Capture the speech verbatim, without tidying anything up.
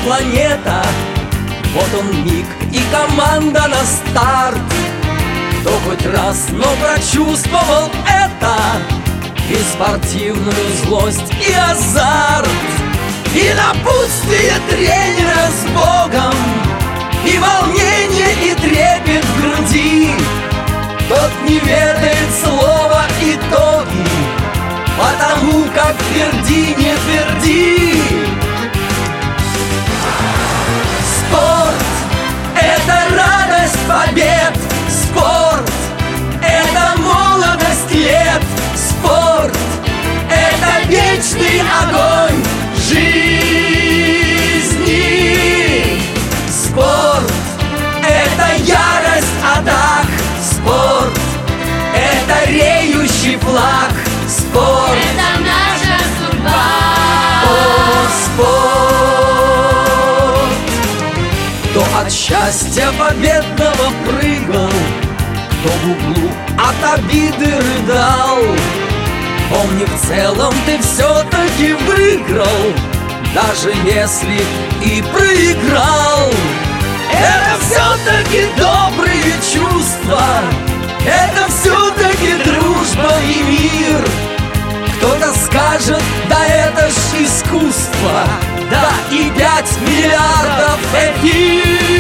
планета. Вот он миг и команда на старт. Кто хоть раз, но прочувствовал это, и спортивную злость, и азарт, и напутствие тренера с Богом, и волнение, и трепет в груди. Тот не ведает слова итоги, потому как тверди, не тверди. Спорт — это радость побед. Спорт — это молодость лет. Спорт — это вечный огонь жизни. Спорт — это ярость атак. Спорт — это реющий флаг. Спорт — это наша судьба. О, спорт! Кто от счастья победного прыгал, кто в углу от обиды рыдал, помни, в целом ты все-таки выиграл, даже если и проиграл. Это все-таки добрые чувства, это все-таки дружба и мир. Кто-то скажет, да это ж искусство, да и пять миллиардов эфир.